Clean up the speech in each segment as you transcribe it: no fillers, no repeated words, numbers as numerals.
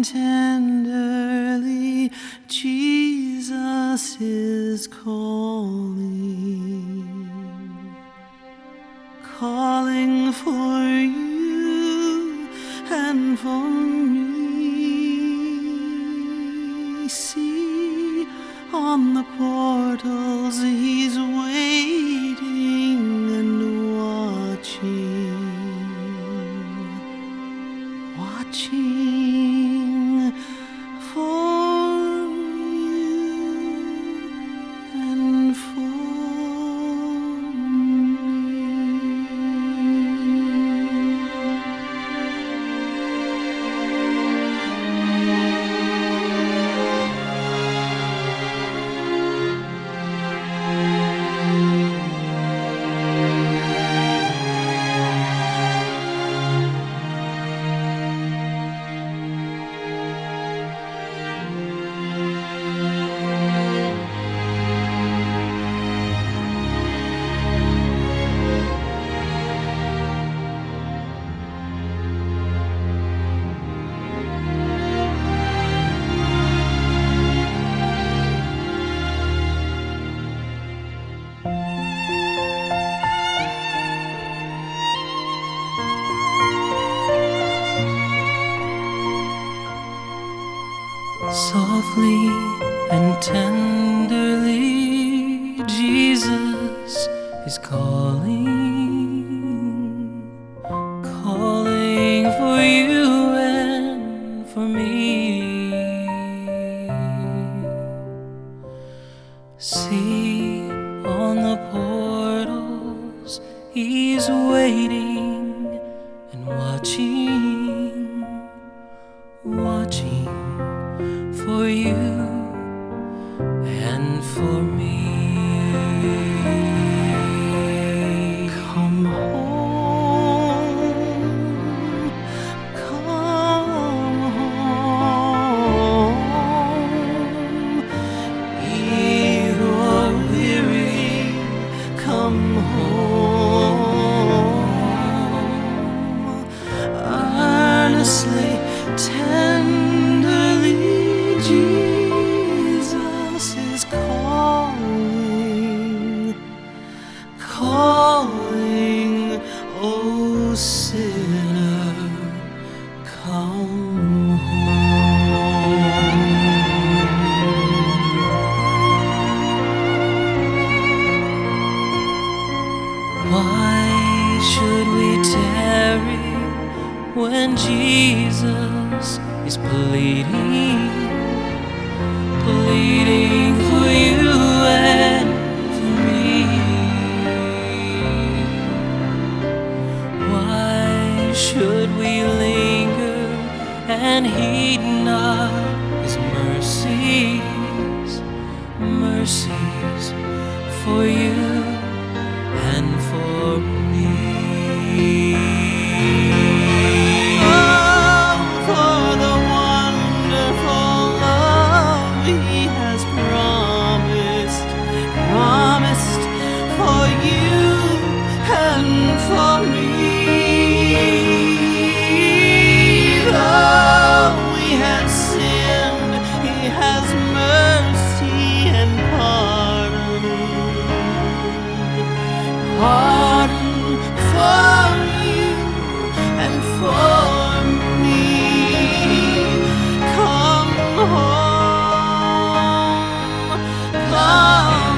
and tenderly Jesus is calling, calling for you and for me. See, on the portals he's waiting and watching for you and for softly and tenderly, Jesus is calling, calling for you and for me. See, on the portals he's waiting and watching for you and for me. Come home, come home. Ye who are weary, come home. Earnestly, tenderly, Jesus is calling, calling, oh sinner, come home. Why should we tarry when Jesus is pleading for you and for me? Why should we linger and heed not his mercies for you and for me? Pardon for you and for me. Come home, come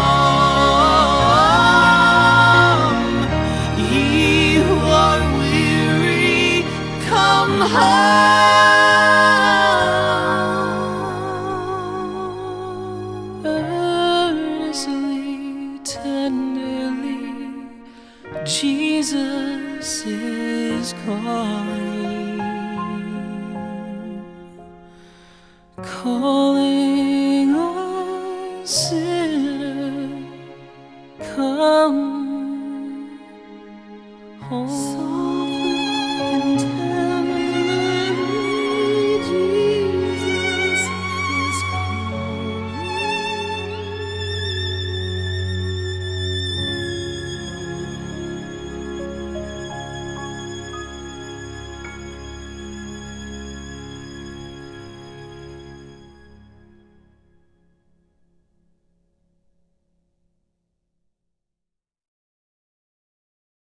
home. Ye who are weary, come home. Earnestly, tenderly, Jesus is calling, calling us.